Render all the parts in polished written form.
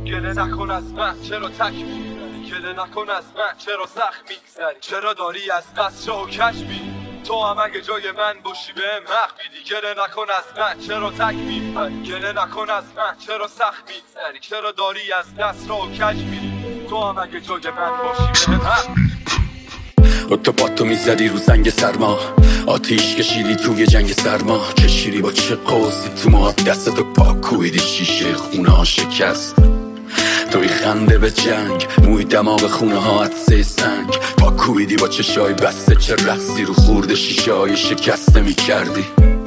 گله نکن از من چرا تک میگذری، گله نکن از من چرا سخت میگذری، چرا داری از دست و کش میری، تو هم اگه جای من باشی به حق میدی. گله نکن از من چرا تک میبری، گله نکن از من چرا سخت میگذری، چرا داری از دست و کش میری، تو هم اگه جای من باشی به حق. اتوباتو میزدی رو زنگ سرما، آتیش کشیدی توی جنگ سرما، کشیدی با چه قوسی تو ما، دستتو پاکویدی شیشه خونه ها شکست. توی خنده به جنگ، موی دماغ خونه ها عطسه سنگ، پاکویدی با چشای بسته، چه رقصی رو خورده شیشه های شکسته میکردی.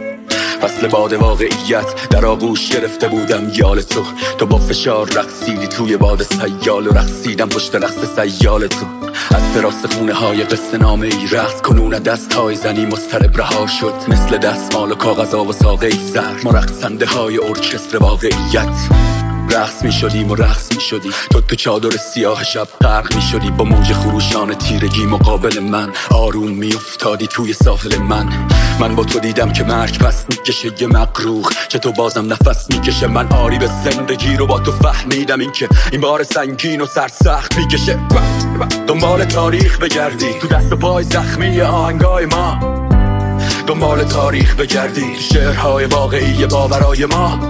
فصل باد واقعیت در آغوش گرفته بودم یال تو با فشار رقصیدی توی باد سیال و رقصیدم پشت رقص سیال تو. از تراس خونه های قصه نامه ای رقص کنون دست های زنی مضطرب رها شد، مثل دستمال و کاغذا و ساقه سر ما رقصنده های ارکستر واقعیت. رقص می شدیم و رقص می شدی تو چادر سیاه شب غرق می شدی، با موج خروشان تیرگی مقابل من آروم می افتادی توی ساحل من با تو دیدم که مرگ پس می کشه یه مقروق، چه تو بازم نفس می کشه. من آری به زندگی رو با تو فهمیدم، این که این بار سنگین و سرسخت می کشه. دنبال تاریخ بگردی تو دست و پای زخمی آهنگای ما، دنبال تاریخ بگردی تو شعرهای واقعی باورای ما،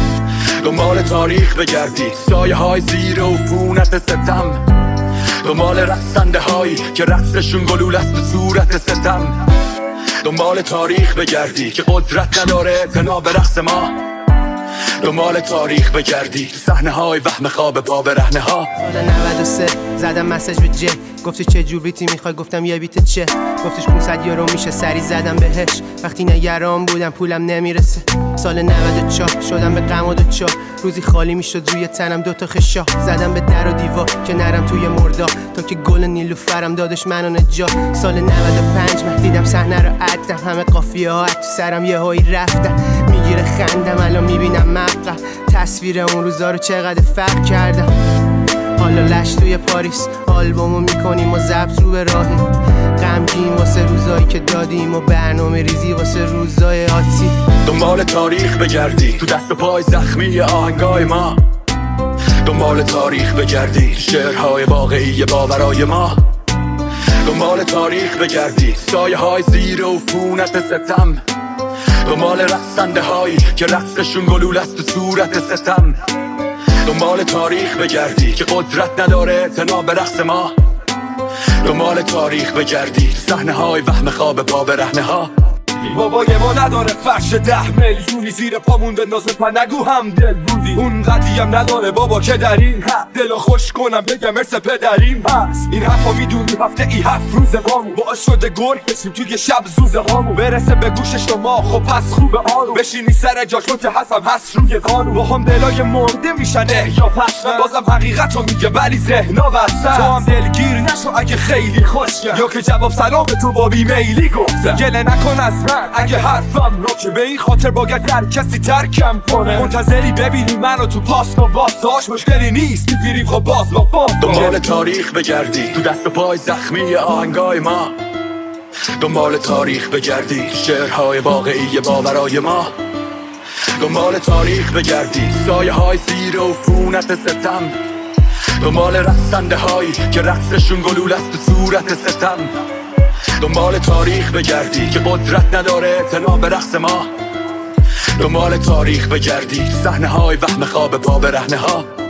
دنبال تاریخ بگردی سایه های زیر عفونت ستم، دنبال رقصنده هایی که رقصشون گلول است تو صورت ستم، دنبال تاریخ بگردی که قدرت نداره اعتنا به رقص ما، دنبال تاریخ بگردی تو صحنه های وهم خواب پا برهنه ها. سال 93 زدم مسیج به جه، گفتی چه جور بیتی میخوای، گفتم یه بیت چه، گفتش 500 یورو میشه، سری زدم بهش وقتی نگران بودم پولم نمیرسه. سال 94 شدم به غم و دوچار، روزی خالی میشد روی تنم دوتا خشا، زدم به در و دیوار که نرم توی مردا تا که گل نیلوفرم دادش منو نجات. سال 95 من دیدم صحنه رو عدم، همه قافیه ها تو سرم یه هایی رفتم، میگیره خندم الان میبینم مقطع تصویر اون روزا رو چقدر فرق کردم. حالا لش توی پاریس آلبومو میکنیم و ضبط رو به راهی، غمگین واسه روزایی که دادیم و برنامه ریزی واسه روزای آتی. دنبال تاریخ بگردی تو دست و پای زخمی آهنگای ما، دنبال تاریخ بگردی تو شعرهای واقعی باورای ما، دنبال تاریخ بگردی سایه های زیر عفونت ستم، دنبال رقصنده هایی که رقصشون گلول است تو صورت ستم، دنبال تاریخ بگردی که قدرت نداره اعتنا به رقص ما، دنبال تاریخ بگردی صحنه های وهم خواب پا برهنه ها. بابای ما نداره فرش 10 میلیونی زیر پامون بندازه نگو هم دل بودی، اون قدی هم نداره بابا که در این حد دلو خوش کنم بگم مرس پدریم هست. این حرفا میدونی هفته ای 7 روز بامون باعث شده گرگ بشیم توی شب زوزه هامون، برسه به گوش شما خب پس خوبه آروم بشینی سر جاش که حرفم هست روی قانون، با هم دلای مرده میشن یا پس من بازم حقیقتو میگه ولی ذهنا وسط، تو هم دلگیر نشو اگه خیلی خوشگه یا که جواب سلام تو با بیمیلی گفته. گله نکن از من اگه حرفم رو که به این خاطر باید در کسی ترکم کنه، منتظری ببینی منو تو پاس با باستاش مشکلی نیست میگیریم خب باز با فاز. دنبال تاریخ بگردی تو دست و پای زخمی آهنگای ما، دنبال تاریخ بگردی تو شعرهای واقعی باورای ما، دنبال تاریخ بگردی سایه های زیر عفونت ستم، دنبال رقصنده هایی که رقصشون گلول است تو صورت ستم، دنبال تاریخ بگردی که قدرت نداره اعتنا به رقص ما، دنبال تاریخ بگردی صحنه های وهم خواب پا برهنه ها.